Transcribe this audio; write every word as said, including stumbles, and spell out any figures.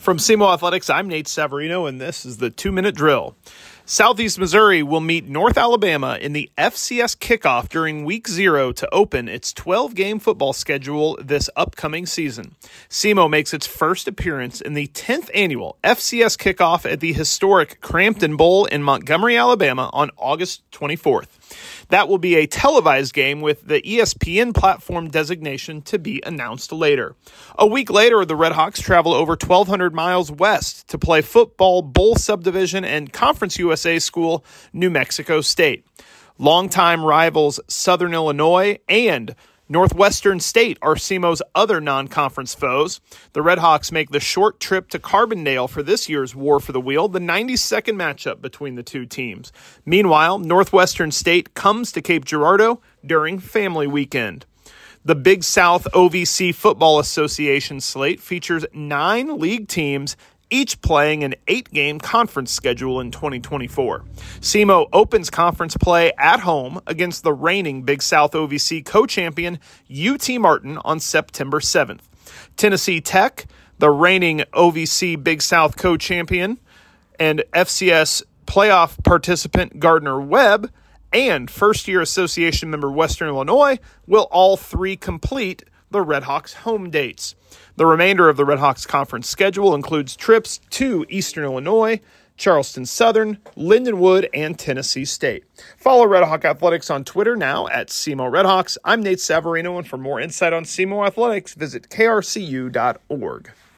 From SEMO Athletics, I'm Nate Savarino, and this is the two-minute drill. Southeast Missouri will meet North Alabama in the F C S kickoff during week zero to open its twelve-game football schedule this upcoming season. SEMO makes its first appearance in the tenth annual F C S kickoff at the historic Crampton Bowl in Montgomery, Alabama on August twenty-fourth. That will be a televised game with the E S P N platform designation to be announced later. A week later, the Redhawks travel over twelve hundred miles west to play football bowl subdivision and Conference U S A school New Mexico State. Longtime rivals Southern Illinois and Northwestern State are SEMO's other non-conference foes. The Redhawks make the short trip to Carbondale for this year's War for the Wheel, the ninety-second matchup between the two teams. Meanwhile, Northwestern State comes to Cape Girardeau during Family Weekend. The Big South O V C Football Association slate features nine league teams, each playing an eight-game conference schedule in twenty twenty-four. SEMO opens conference play at home against the reigning Big South O V C co-champion U T Martin on September seventh. Tennessee Tech, the reigning O V C Big South co-champion, and F C S playoff participant Gardner-Webb, and first-year association member Western Illinois will all three complete the Redhawks' home dates. The remainder of the Redhawks conference schedule includes trips to Eastern Illinois, Charleston Southern, Lindenwood, and Tennessee State. Follow Redhawk Athletics on Twitter now at SEMO Redhawks. I'm Nate Savarino, and for more insight on SEMO Athletics, visit K R C U dot org.